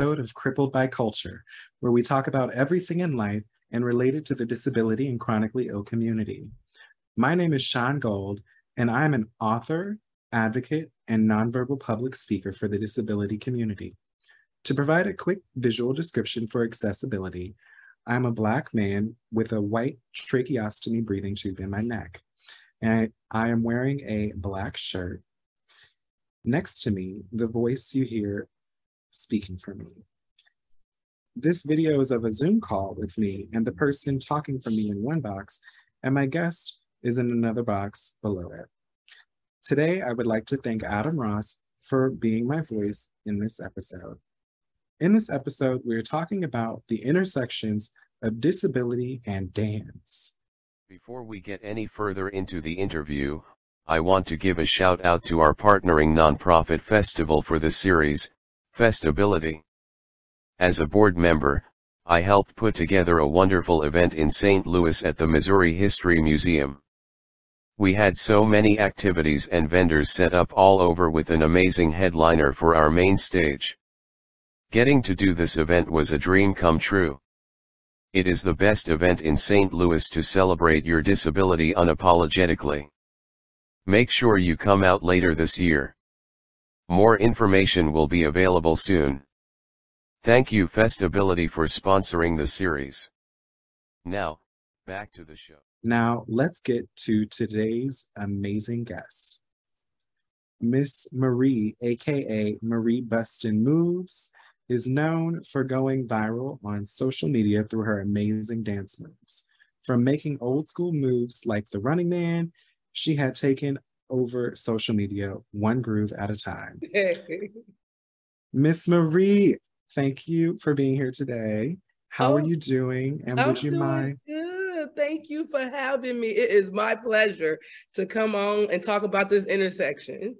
episode of Crippled by Culture, where we talk about everything in life and related to the disability and chronically ill community. My name is Sean Gold, and I'm an author, advocate, and nonverbal public speaker for the disability community. To provide a quick visual description for accessibility, I'm a Black man with a white tracheostomy breathing tube in my neck, and I am wearing a Black shirt. Next to me, the voice you hear speaking for me. This video is of a Zoom call with me and the person talking for me in one box, and my guest is in another box below it. Today, I would like to thank Adam Ross for being my voice in this episode. In this episode, we're talking about the intersections of disability and dance. Before we get any further into the interview, I want to give a shout out to our partnering nonprofit festival for the series, Festability. As a board member, I helped put together a wonderful event in St. Louis at the Missouri History Museum. We had so many activities and vendors set up all over with an amazing headliner for our main stage. Getting to do this event was a dream come true. It is the best event in St. Louis to celebrate your disability unapologetically. Make sure you come out later this year. More information will be available soon. Thank you Festability for sponsoring the series. Now, back to the show. Now, let's get to today's amazing guest. Miss Marie, aka Marie Bustin Moves, is known for going viral on social media through her amazing dance moves. From making old school moves like the Running Man, she had taken over social media one groove at a time. Miss Marie, thank you for being here today. How are you doing? And would you mind? Good. Thank you for having me. It is my pleasure to come on and talk about this intersection.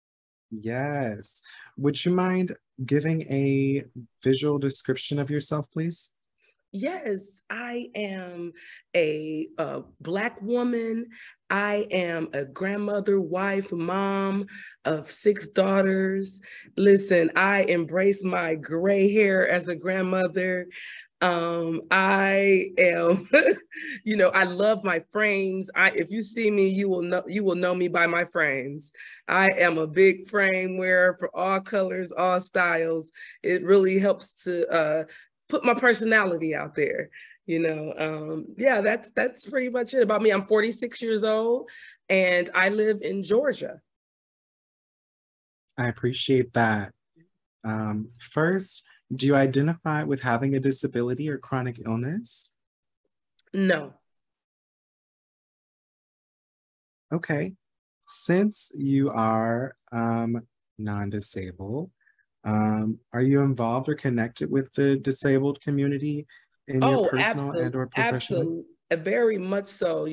Yes. Would you mind giving a visual description of yourself, please? Yes, I am a Black woman. I am a grandmother, wife, mom of 6 daughters. Listen, I embrace my gray hair as a grandmother. I am, I love my frames. If you see me, you will know me by my frames. I am a big frame wearer for all colors, all styles. It really helps to put my personality out there. Yeah, that's pretty much it about me. I'm 46 years old and I live in Georgia. I appreciate that. First, do you identify with having a disability or chronic illness? No. Okay. Since you are non-disabled, are you involved or connected with the disabled community in your personal and or professional? Absolutely, very much so.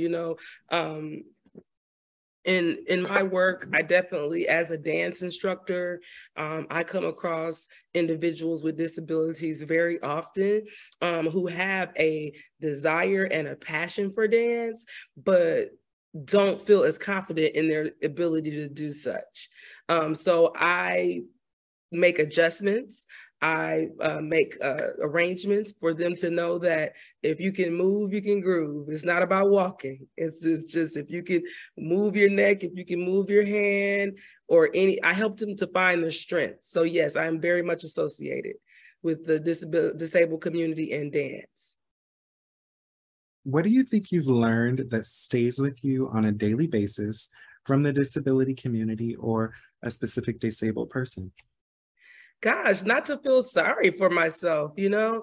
In my work, I definitely, as a dance instructor, I come across individuals with disabilities very often who have a desire and a passion for dance, but don't feel as confident in their ability to do such. So I make adjustments. I make arrangements for them to know that if you can move, you can groove. It's not about walking. It's just if you can move your neck, if you can move your hand, I help them to find their strength. So yes, I'm very much associated with the disabled community and dance. What do you think you've learned that stays with you on a daily basis from the disability community or a specific disabled person? Gosh, not to feel sorry for myself, know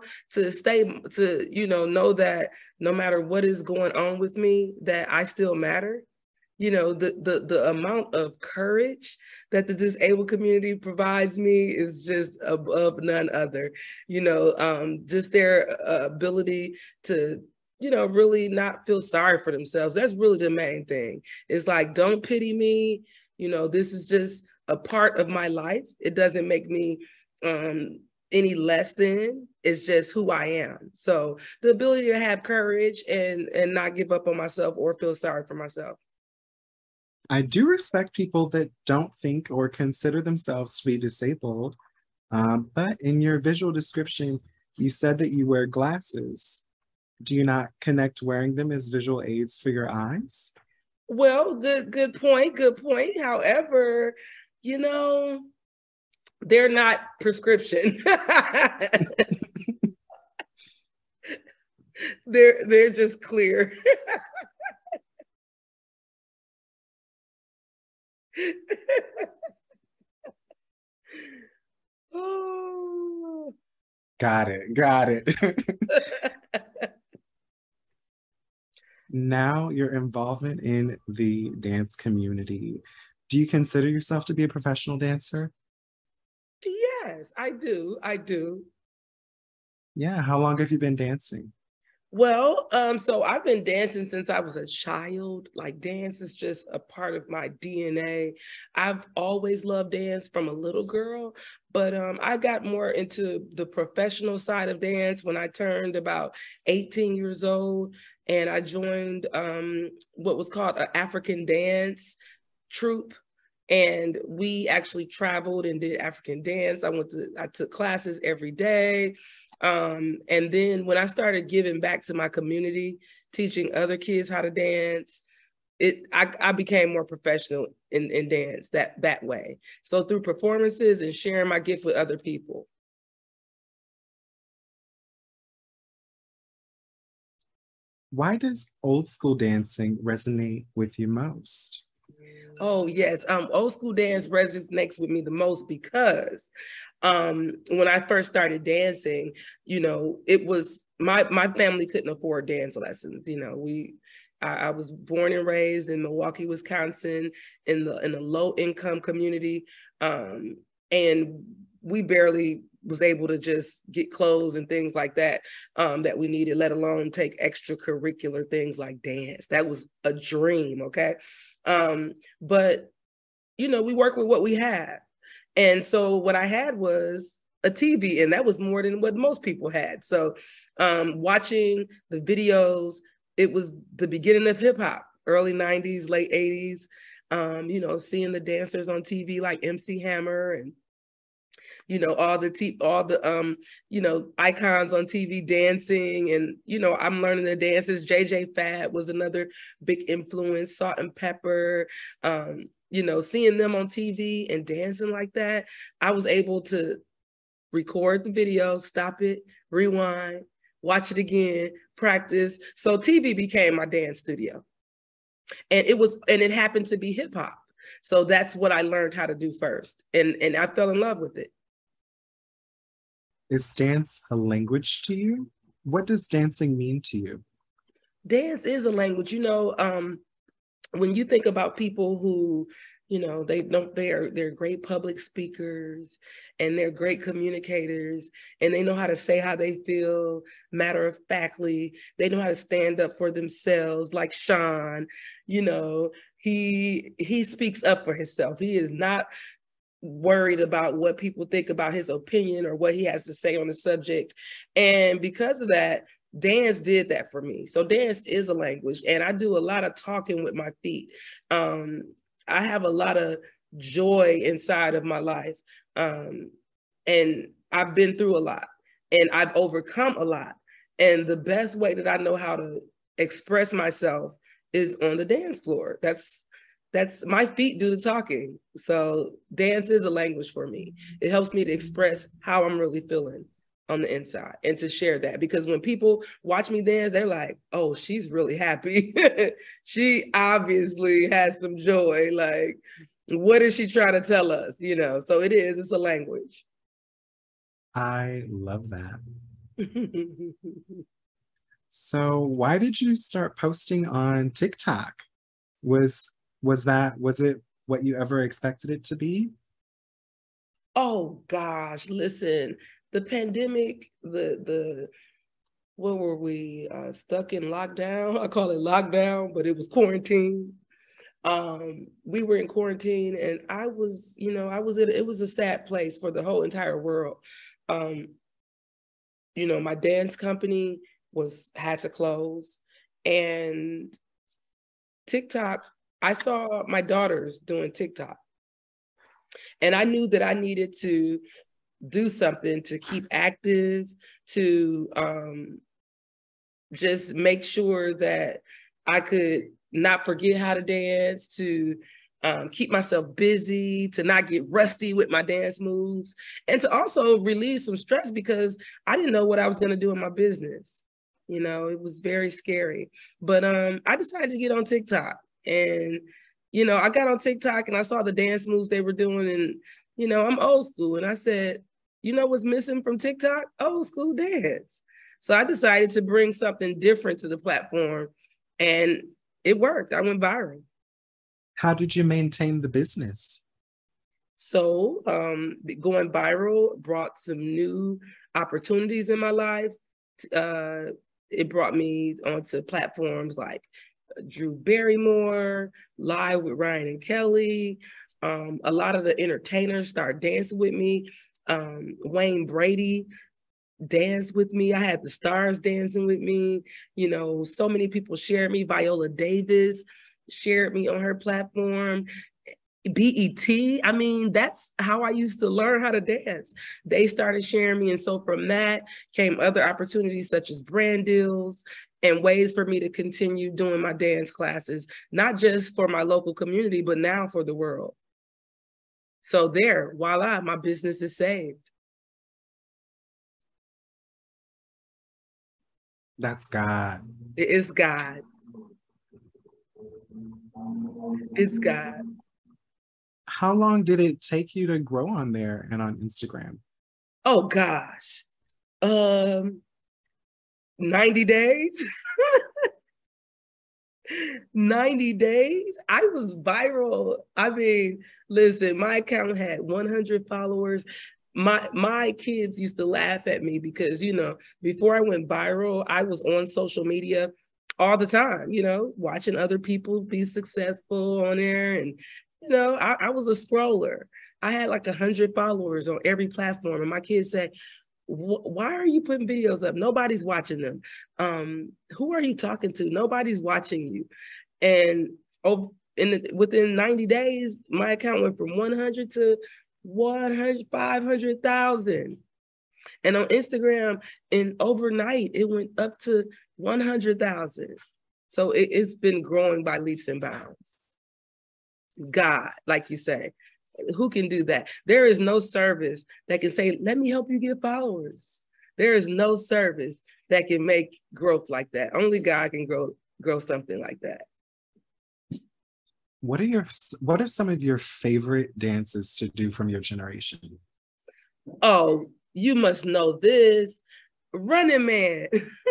that no matter what is going on with me, that I still matter. The amount of courage that the disabled community provides me is just above none other. Just their ability to really not feel sorry for themselves. That's really the main thing. It's like, don't pity me. This is just a part of my life. It doesn't make me any less than. It's just who I am. So the ability to have courage and not give up on myself or feel sorry for myself. I do respect people that don't think or consider themselves to be disabled. But in your visual description, you said that you wear glasses. Do you not connect wearing them as visual aids for your eyes? Well, good point, good point. However, you know, they're not prescription. They're just clear. Oh. Got it. Got it. Now, your involvement in the dance community. Do you consider yourself to be a professional dancer? Yes, I do. I do. Yeah. How long have you been dancing? Well, so I've been dancing since I was a child. Like dance is just a part of my DNA. I've always loved dance from a little girl, but I got more into the professional side of dance when I turned about 18 years old, and I joined what was called an African dance troupe. And we actually traveled and did African dance. I took classes every day. And then when I started giving back to my community, teaching other kids how to dance, I became more professional in dance that way. So through performances and sharing my gift with other people. Why does old school dancing resonate with you most? Oh yes, old school dance resonates with me the most because when I first started dancing, you know, it was my family couldn't afford dance lessons. You know, I was born and raised in Milwaukee, Wisconsin, in a low income community, and we barely was able to just get clothes and things like that that we needed, let alone take extracurricular things like dance. That was a dream, okay? But you know, we work with what we have. And so what I had was a TV, and that was more than what most people had. So watching the videos, it was the beginning of hip hop, early 90s, late 80s. You know, seeing the dancers on TV like MC Hammer and you know all the you know icons on TV dancing, and you know I'm learning the dances. JJ Fad was another big influence, Salt and Pepper. You know, seeing them on TV and dancing like that, I was able to record the video, stop it, rewind, watch it again, practice. So TV became my dance studio, and it happened to be hip hop. So that's what I learned how to do first, and I fell in love with it. Is dance a language to you? What does dancing mean to you? Dance is a language. You know, when you think about people who, you know, they're great public speakers and they're great communicators and they know how to say how they feel matter of factly. They know how to stand up for themselves, like Sean. You know, he speaks up for himself. He is not worried about what people think about his opinion or what he has to say on the subject. And because of that, dance did that for me. So dance is a language, and I do a lot of talking with my feet. I have a lot of joy inside of my life, and I've been through a lot, and I've overcome a lot. And the best way that I know how to express myself is on the dance floor. That's my feet do the talking. So dance is a language for me. It helps me to express how I'm really feeling on the inside and to share that, because when people watch me dance, they're like, oh, she's really happy. She obviously has some joy. Like, what is she trying to tell us? You know, so it's a language. I love that. So why did you start posting on TikTok? Was was it what you ever expected it to be? Oh gosh, listen, the pandemic, the what were we stuck in lockdown? I call it lockdown, but it was quarantine. We were in quarantine, and I was, you know, it was a sad place for the whole entire world. Um, you know, my dance company had to close, and TikTok, I saw my daughters doing TikTok, and I knew that I needed to do something to keep active, to just make sure that I could not forget how to dance, to keep myself busy, to not get rusty with my dance moves, and to also relieve some stress because I didn't know what I was going to do in my business. You know, it was very scary. But I decided to get on TikTok. And, you know, I got on TikTok and I saw the dance moves they were doing. And, you know, I'm old school. And I said, you know what's missing from TikTok? Old school dance. So I decided to bring something different to the platform. And it worked. I went viral. How did you maintain the business? So going viral brought some new opportunities in my life. It brought me onto platforms like Drew Barrymore, Live with Ryan and Kelly. A lot of the entertainers started dancing with me. Wayne Brady danced with me. I had the stars dancing with me. You know, so many people shared me. Viola Davis shared me on her platform. BET, I mean, that's how I used to learn how to dance. They started sharing me. And so from that came other opportunities such as brand deals and ways for me to continue doing my dance classes, not just for my local community, but now for the world. So there, voila, my business is saved. That's God. It is God. It's God. How long did it take you to grow on there and on Instagram? Oh gosh. 90 days. 90 days. I was viral. I mean, listen, my account had 100 followers. My kids used to laugh at me because, you know, before I went viral, I was on social media all the time, you know, watching other people be successful on there. And, you know, I was a scroller. I had like 100 followers on every platform. And my kids said, why are you putting videos up? Nobody's watching them. Who are you talking to? Nobody's watching you. And within 90 days, my account went from 100 to 500,000. And on Instagram, overnight, it went up to 100,000. So it's been growing by leaps and bounds. God, like you say, who can do that? There is no service that can say, let me help you get followers. There is no service that can make growth like that. Only God can grow something like that. What are some of your favorite dances to do from your generation? Oh, you must know this. Running Man.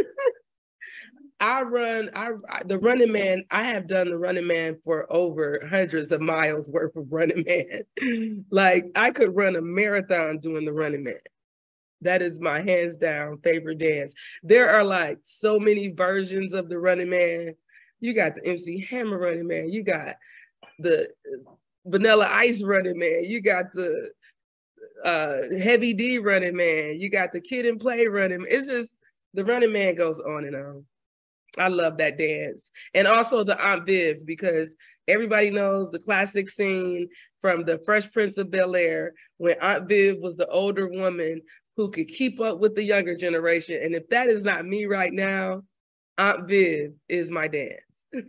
The Running Man. I have done the Running Man for over hundreds of miles worth of Running Man. Like I could run a marathon doing the Running Man. That is my hands down favorite dance. There are like so many versions of the Running Man. You got the MC Hammer Running Man. You got the Vanilla Ice Running Man. You got the Heavy D Running Man. You got the Kid and Play Running Man. It's just, the Running Man goes on and on. I love that dance. And also the Aunt Viv, because everybody knows the classic scene from the Fresh Prince of Bel-Air when Aunt Viv was the older woman who could keep up with the younger generation. And if that is not me right now, Aunt Viv is my dance.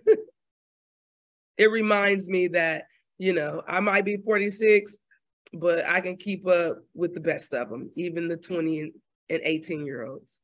It reminds me that, you know, I might be 46, but I can keep up with the best of them, even the 20 and 18-year-olds.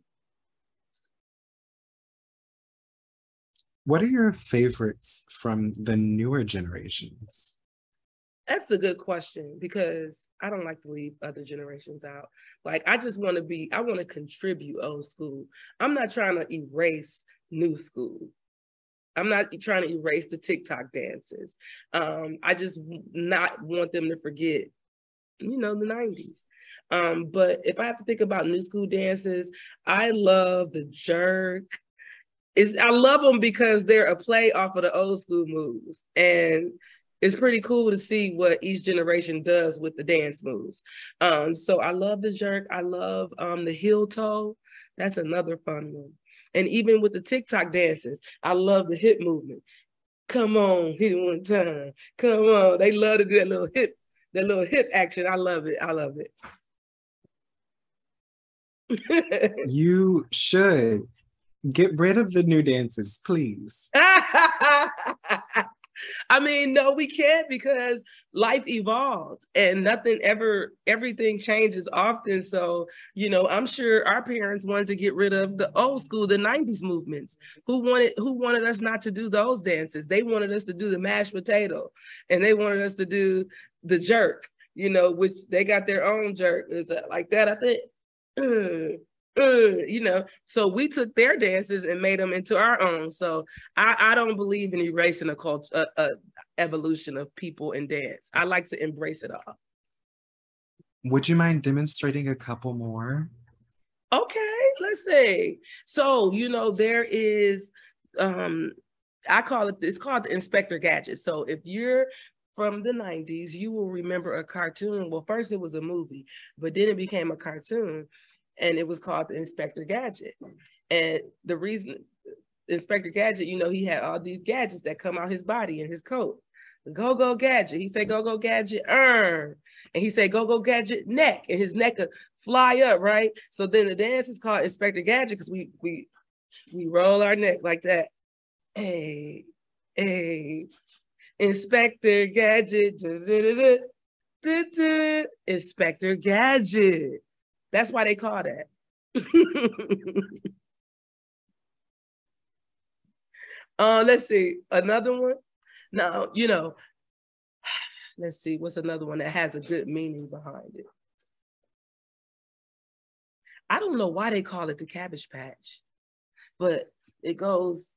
What are your favorites from the newer generations? That's a good question because I don't like to leave other generations out. Like, I just want to contribute old school. I'm not trying to erase new school. I'm not trying to erase the TikTok dances. I just not want them to forget, you know, the 90s. But if I have to think about new school dances, I love the jerk. I love them because they're a play off of the old school moves. And it's pretty cool to see what each generation does with the dance moves. So I love the jerk. I love the heel toe. That's another fun one. And even with the TikTok dances, I love the hip movement. Come on, hit it one time. Come on. They love to do that little hip action. I love it. I love it. You should get rid of the new dances, please. I mean, no, we can't, because life evolves and everything changes often. So, I'm sure our parents wanted to get rid of the old school, the 90s movements. Who wanted us not to do those dances? They wanted us to do the mashed potato, and they wanted us to do the jerk, which they got their own jerk. Is like that, I think. So we took their dances and made them into our own. So I don't believe in erasing a culture, evolution of people and dance. I like to embrace it all. Would you mind demonstrating a couple more? Okay, let's see. So, there is, it's called the Inspector Gadget. So if you're from the 90s, you will remember a cartoon. Well, first it was a movie, but then it became a cartoon. And it was called the Inspector Gadget. And the reason Inspector Gadget, he had all these gadgets that come out his body and his coat. Go-Go Gadget. He said, Go-Go Gadget, And he said, Go-Go Gadget, neck. And his neck could fly up, right? So then the dance is called Inspector Gadget because we roll our neck like that. Hey, Inspector Gadget. Inspector Gadget. That's why they call that. Let's see, another one. Now, let's see, what's another one that has a good meaning behind it? I don't know why they call it the Cabbage Patch, but it goes,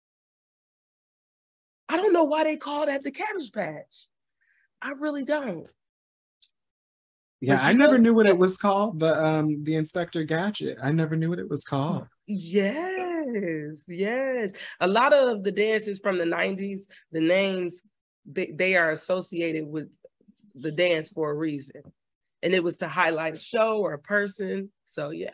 I don't know why they call that the Cabbage Patch. I really don't. Yeah, I never knew what it was called. The Inspector Gadget. I never knew what it was called. Yes. A lot of the dances from the 90s, the names, they are associated with the dance for a reason. And it was to highlight a show or a person. So yeah.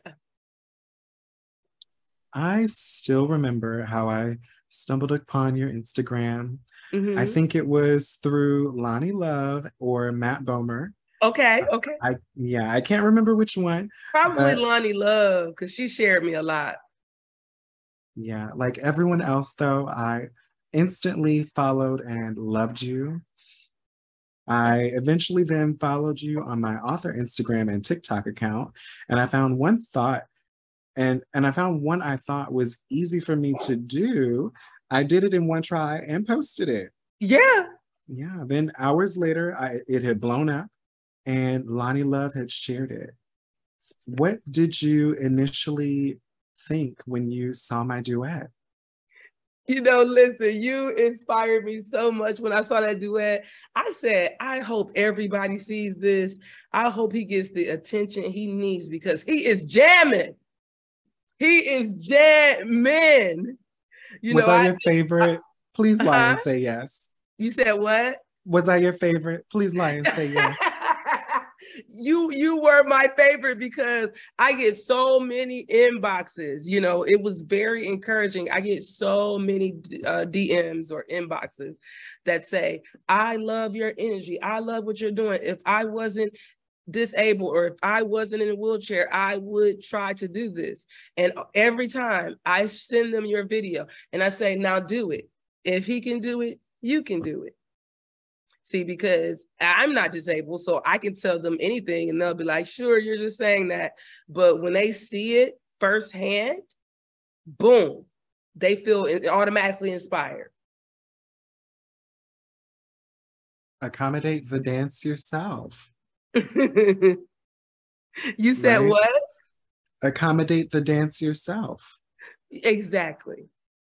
I still remember how I stumbled upon your Instagram. Mm-hmm. I think it was through Loni Love or Matt Bomer. Okay. I can't remember which one. Probably Loni Love, because she shared me a lot. Yeah, like everyone else though, I instantly followed and loved you. I eventually then followed you on my author Instagram and TikTok account, and I found one thought, and I found one I thought was easy for me to do. I did it in one try and posted it. Yeah. Then hours later, it had blown up, and Loni Love had shared it. What did you initially think when you saw my duet? Listen, you inspired me so much when I saw that duet. I said, I hope everybody sees this. I hope he gets the attention he needs, because he is jamming. He is jamming. Was I your favorite? Please lie and say yes. You said what? Was I your favorite? Please lie and say yes. You were my favorite, because I get so many inboxes. It was very encouraging. I get so many DMs or inboxes that say, I love your energy. I love what you're doing. If I wasn't disabled or if I wasn't in a wheelchair, I would try to do this. And every time I send them your video and I say, now do it. If he can do it, you can do it. See, because I'm not disabled, so I can tell them anything and they'll be like, sure, you're just saying that. But when they see it firsthand, boom, they feel automatically inspired. Accommodate the dance yourself. You said right? What? Accommodate the dance yourself. Exactly.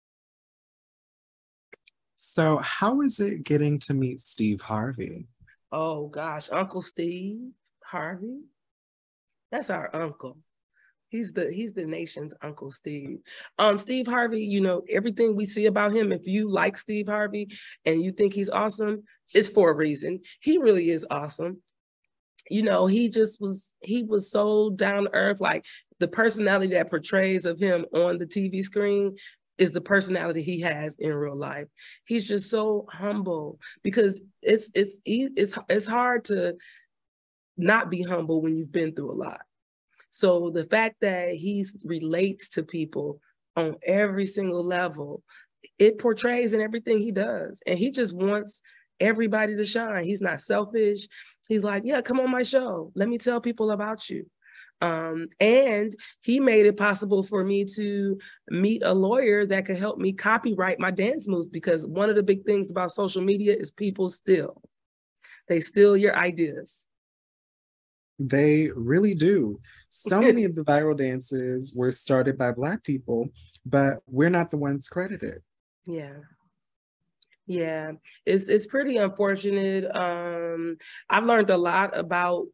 So how is it getting to meet Steve Harvey? Oh gosh, Uncle Steve Harvey. That's our uncle. He's the nation's Uncle Steve. Steve Harvey, everything we see about him, if you like Steve Harvey and you think he's awesome, it's for a reason. He really is awesome. He was so down to earth. Like, the personality that portrays of him on the TV screen is the personality he has in real life. He's just so humble, because it's hard to not be humble when you've been through a lot. So the fact that he relates to people on every single level, it portrays in everything he does. And he just wants everybody to shine. He's not selfish. He's like, yeah, come on my show. Let me tell people about you. And he made it possible for me to meet a lawyer that could help me copyright my dance moves, because one of the big things about social media is people they steal your ideas. They really do. So many of the viral dances were started by Black people, but we're not the ones credited. Yeah. Yeah, it's pretty unfortunate. I've learned a lot about,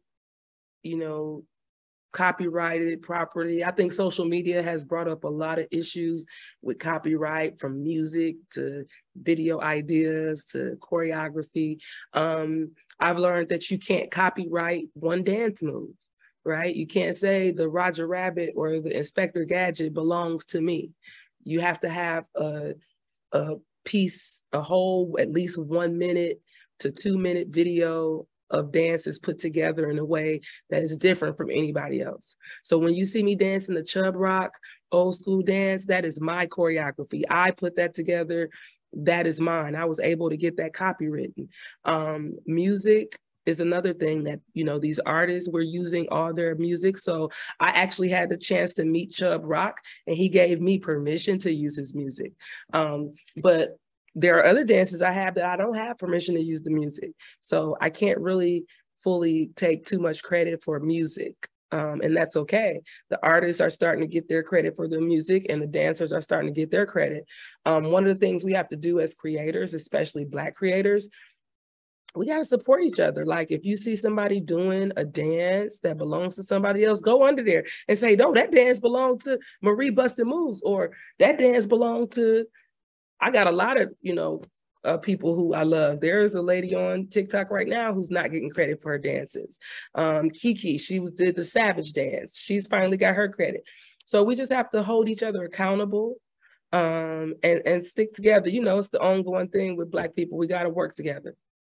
copyrighted property. I think social media has brought up a lot of issues with copyright, from music to video ideas to choreography. I've learned that you can't copyright one dance move, right? You can't say the Roger Rabbit or the Inspector Gadget belongs to me. You have to have a piece, a whole at least 1 minute to 2 minute video of dances put together in a way that is different from anybody else. So when you see me dancing the Chub Rock old school dance, that is my choreography. I put that together. That is mine. I was able to get that copywritten. Music is another thing that, these artists were using all their music. So I actually had the chance to meet Chub Rock, and he gave me permission to use his music. But there are other dances I have that I don't have permission to use the music. So I can't really fully take too much credit for music. And that's okay. The artists are starting to get their credit for the music, and the dancers are starting to get their credit. One of the things we have to do as creators, especially Black creators, we got to support each other. Like, if you see somebody doing a dance that belongs to somebody else, go under there and say, no, that dance belonged to Marie Busted Moves, or that dance belonged to, I got a lot of, people who I love. There's a lady on TikTok right now who's not getting credit for her dances. Kiki, did the Savage dance. She's finally got her credit. So we just have to hold each other accountable, and stick together. It's the ongoing thing with Black people. We got to work together.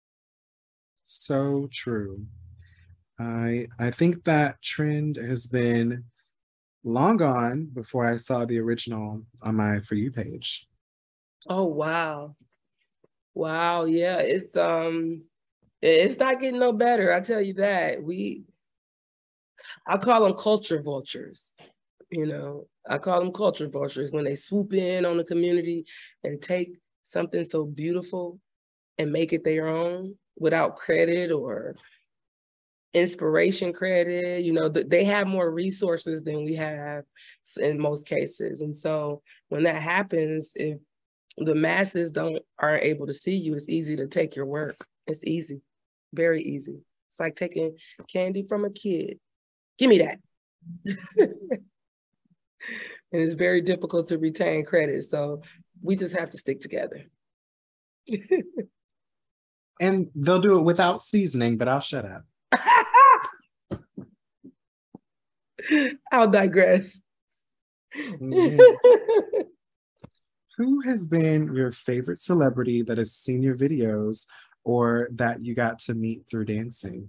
So true. I think that trend has been long gone before I saw the original on my For You page. Oh, wow. Wow. Yeah. It's not getting no better. I tell you that. I call them culture vultures. I call them culture vultures when they swoop in on the community and take something so beautiful and make it their own without credit or inspiration credit. They have more resources than we have in most cases. And so when that happens, if the masses aren't able to see you, it's easy to take your work. It's easy, very easy. It's like taking candy from a kid. Give me that. And it's very difficult to retain credit. So we just have to stick together. And they'll do it without seasoning, but I'll shut up. I'll digress. Mm-hmm. Who has been your favorite celebrity that has seen your videos or that you got to meet through dancing?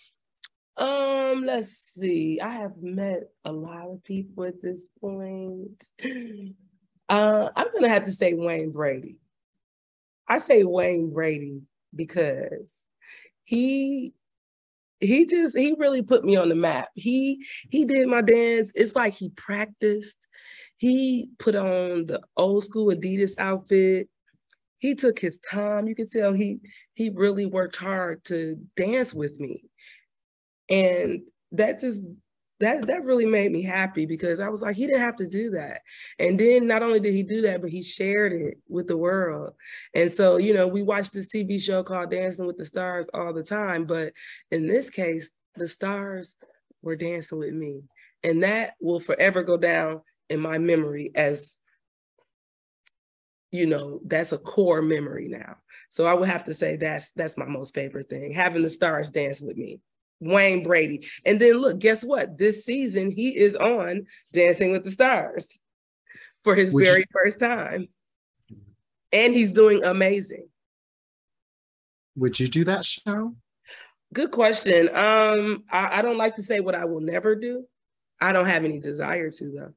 Let's see. I have met a lot of people at this point. I'm gonna have to say Wayne Brady. I say Wayne Brady because he really put me on the map. He did my dance. It's like he practiced. He put on the old school Adidas outfit. He took his time. You could tell he really worked hard to dance with me. And that really made me happy, because I was like, he didn't have to do that. And then not only did he do that, but he shared it with the world. And so, we watch this TV show called Dancing with the Stars all the time. But in this case, the stars were dancing with me. And that will forever go down in my memory as, that's a core memory now. So I would have to say that's my most favorite thing, having the stars dance with me. Wayne Brady. And then look, guess what? This season, he is on Dancing with the Stars for his very first time. And he's doing amazing. Would you do that show? Good question. I don't like to say what I will never do. I don't have any desire to, though.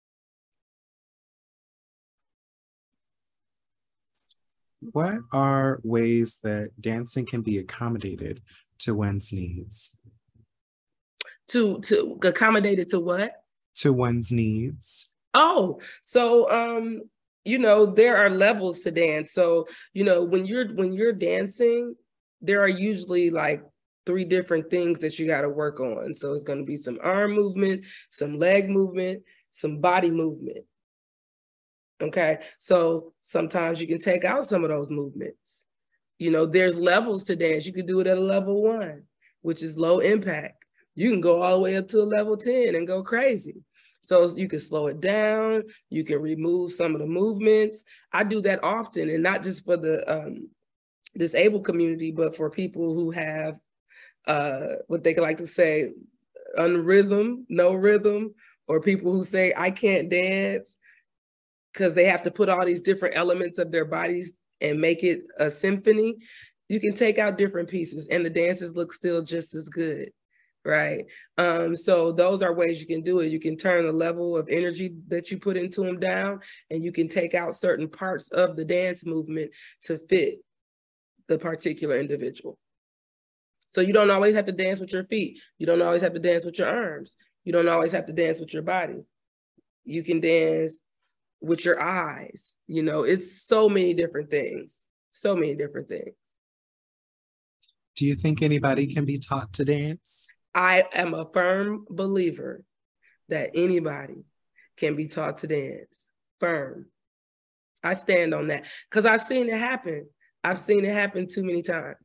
What are ways that dancing can be accommodated to one's needs? To accommodate it to what? To one's needs. Oh, so there are levels to dance. So, when you're dancing, there are usually like 3 different things that you got to work on. So it's going to be some arm movement, some leg movement, some body movement. Okay. So sometimes you can take out some of those movements. There's levels to dance. You can do it at a level 1, which is low impact. You can go all the way up to a level 10 and go crazy. So you can slow it down. You can remove some of the movements. I do that often, and not just for the disabled community, but for people who have what they like to say, unrhythm, no rhythm, or people who say, I can't dance, because they have to put all these different elements of their bodies and make it a symphony. You can take out different pieces and the dances look still just as good, right? So those are ways you can do it. You can turn the level of energy that you put into them down, and you can take out certain parts of the dance movement to fit the particular individual. So you don't always have to dance with your feet. You don't always have to dance with your arms. You don't always have to dance with your body. You can dance with your eyes. It's so many different things. So many different things. Do you think anybody can be taught to dance? I am a firm believer that anybody can be taught to dance. Firm. I stand on that because I've seen it happen. I've seen it happen too many times.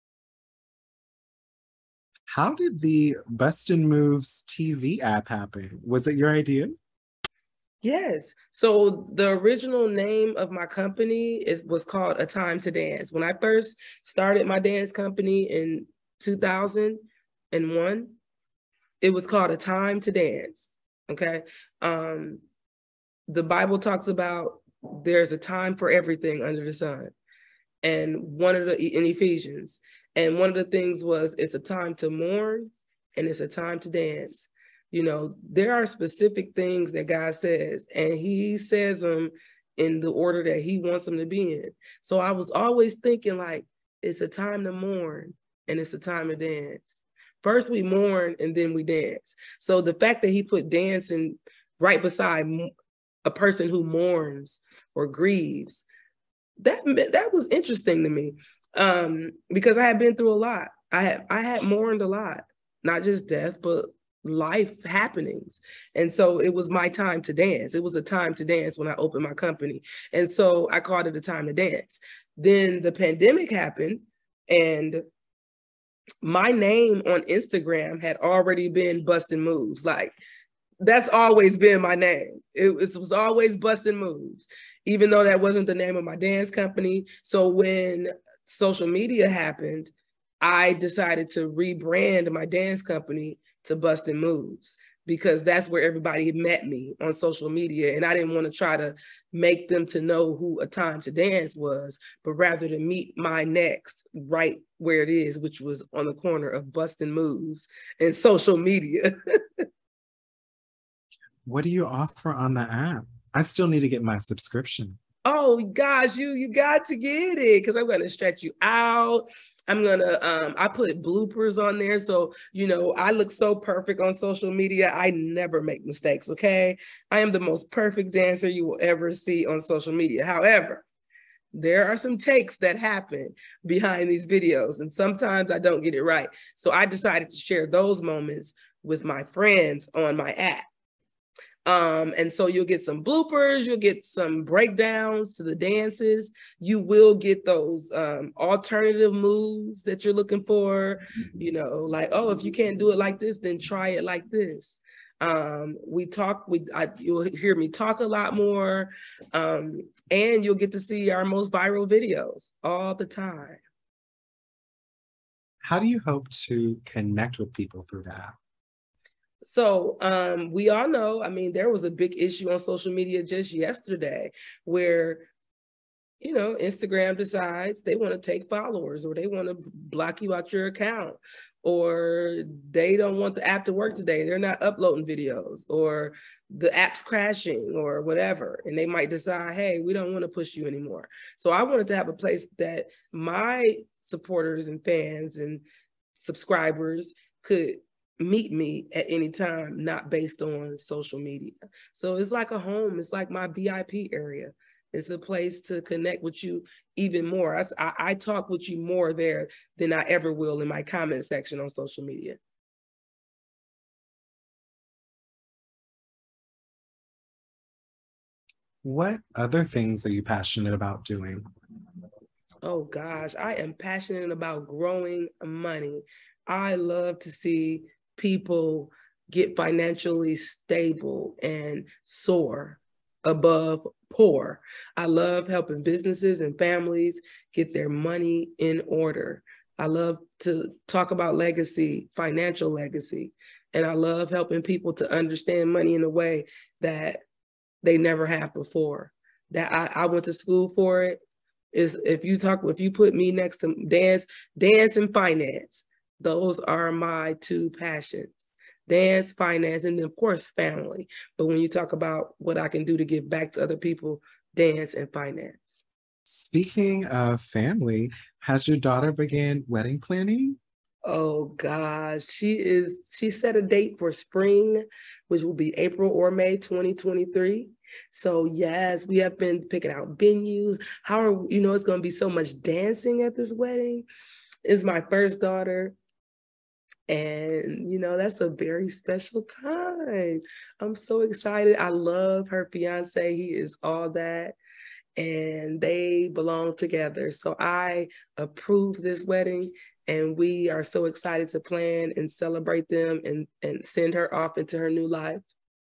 How did the Bustin' Moves TV app happen? Was it your idea? Yes. So the original name of my company was called A Time to Dance. When I first started my dance company in 2001, it was called A Time to Dance. Okay. The Bible talks about there's a time for everything under the sun. And in Ephesians, and one of the things was it's a time to mourn and it's a time to dance. There are specific things that God says, and he says them in the order that he wants them to be in. So I was always thinking like, it's a time to mourn and it's a time to dance. First we mourn and then we dance. So the fact that he put dancing right beside a person who mourns or grieves, that was interesting to me, because I had been through a lot. I had mourned a lot, not just death, but life happenings. And so it was my time to dance. It was a time to dance when I opened my company. And so I called it A Time to Dance. Then the pandemic happened, and my name on Instagram had already been Bustin' Moves. Like, that's always been my name. It was always Bustin' Moves, even though that wasn't the name of my dance company. So when social media happened, I decided to rebrand my dance company to Bustin' Moves, because that's where everybody met me on social media. And I didn't want to try to make them to know who A Time to Dance was, but rather to meet my next right where it is, which was on the corner of Bustin' Moves and social media. What do you offer on the app? I still need to get my subscription. Oh gosh, you got to get it, because I'm going to stretch you out. I'm going to, I put bloopers on there. So, I look so perfect on social media. I never make mistakes, okay? I am the most perfect dancer you will ever see on social media. However, there are some takes that happen behind these videos, and sometimes I don't get it right. So I decided to share those moments with my friends on my app. And so you'll get some bloopers, you'll get some breakdowns to the dances, you will get those alternative moves that you're looking for, like, oh, if you can't do it like this, then try it like this. You'll hear me talk a lot more, and you'll get to see our most viral videos all the time. How do you hope to connect with people through that? So we all know, there was a big issue on social media just yesterday where you know, Instagram decides they want to take followers, or they want to block you out your account, or they don't want the app to work today. They're not uploading videos, or the app's crashing or whatever. And they might decide, hey, we don't want to push you anymore. So I wanted to have a place that my supporters and fans and subscribers could meet me at any time, not based on social media. So it's like a home. It's like my VIP area. It's a place to connect with you even more. I talk with you more there than I ever will in my comment section on social media. What other things are you passionate about doing? Oh gosh, I am passionate about growing money. I love to see people get financially stable and soar above poor. I love helping businesses and families get their money in order. I love to talk about legacy, financial legacy, and I love helping people to understand money in a way that they never have before. That I went to school for it. Is if you put me next to dance and finance, those are my two passions. Dance, finance, and then of course family. But when you talk about what I can do to give back to other people, dance and finance. Speaking of family, has your daughter began wedding planning? Oh gosh, she set a date for spring, which will be April or May 2023. So yes, we have been picking out venues. How are it's going to be so much dancing at this wedding. It's my first daughter, and that's a very special time. I'm so excited. I love her fiance. He is all that, and they belong together. So I approve this wedding, and we are so excited to plan and celebrate them and send her off into her new life.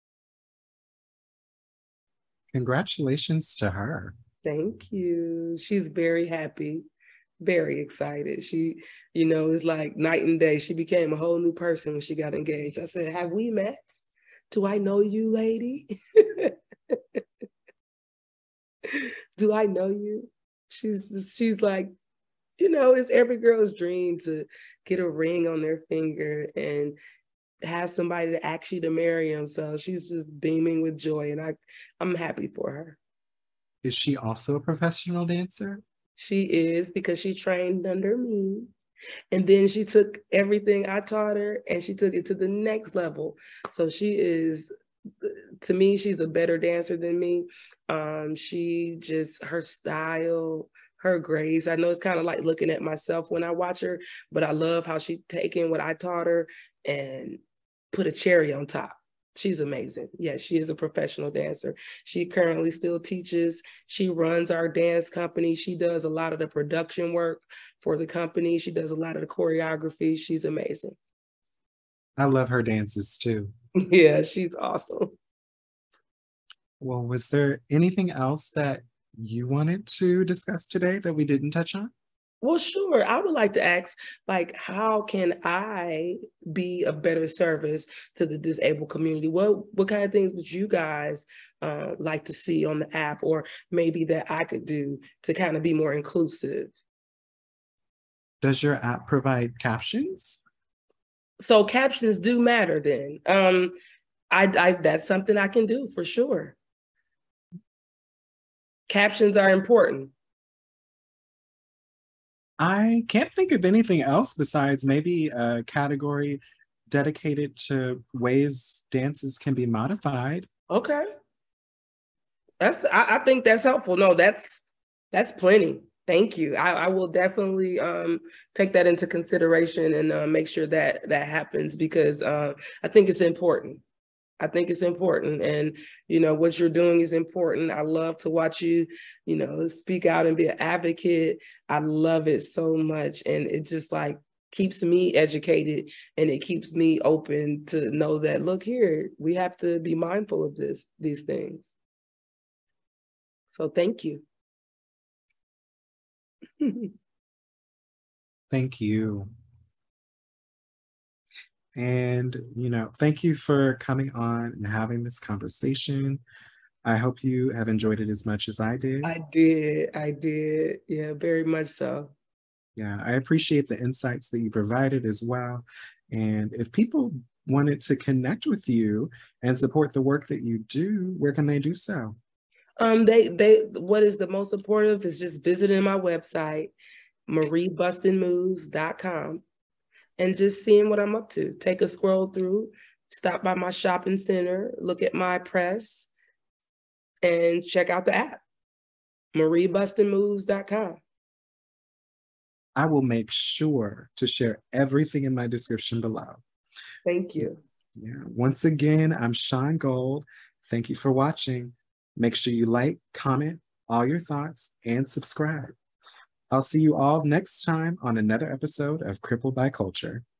Congratulations to her. Thank you. She's very happy, very excited. She, is like night and day. She became a whole new person when she got engaged. I said, have we met? Do I know you, lady? Do I know you? She's like, it's every girl's dream to get a ring on their finger and have somebody to ask you to marry them. So she's just beaming with joy, and I'm happy for her. Is she also a professional dancer? She is, because she trained under me. And then she took everything I taught her and she took it to the next level. So she is, to me, she's a better dancer than me. Her style, her grace. I know it's kind of like looking at myself when I watch her, but I love how she taken what I taught her and put a cherry on top. She's amazing. Yeah, she is a professional dancer. She currently still teaches. She runs our dance company. She does a lot of the production work for the company. She does a lot of the choreography. She's amazing. I love her dances too. Yeah, she's awesome. Well, was there anything else that you wanted to discuss today that we didn't touch on? Well, sure. I would like to ask, like, how can I be a better service to the disabled community? What kind of things would you guys like to see on the app, or maybe that I could do to kind of be more inclusive? Does your app provide captions? So captions do matter then. That's something I can do for sure. Captions are important. I can't think of anything else besides maybe a category dedicated to ways dances can be modified. Okay. I think that's helpful. No, that's plenty. Thank you. I will definitely take that into consideration and make sure that happens, because I think it's important. I think it's important, and what you're doing is important. I love to watch you, speak out and be an advocate. I love it so much, and it just like keeps me educated, and it keeps me open to know that, look here, we have to be mindful of these things. So thank you. Thank you. And, thank you for coming on and having this conversation. I hope you have enjoyed it as much as I did. I did. Yeah, very much so. Yeah, I appreciate the insights that you provided as well. And if people wanted to connect with you and support the work that you do, where can they do so? What is the most supportive is just visiting my website, mariebustinmoves.com, and just seeing what I'm up to. Take a scroll through, stop by my shopping center, look at my press, and check out the app, mariebustinmoves.com. I will make sure to share everything in my description below. Thank you. Yeah. Once again, I'm Sean Gold. Thank you for watching. Make sure you like, comment all your thoughts, and subscribe. I'll see you all next time on another episode of Crippled by Culture.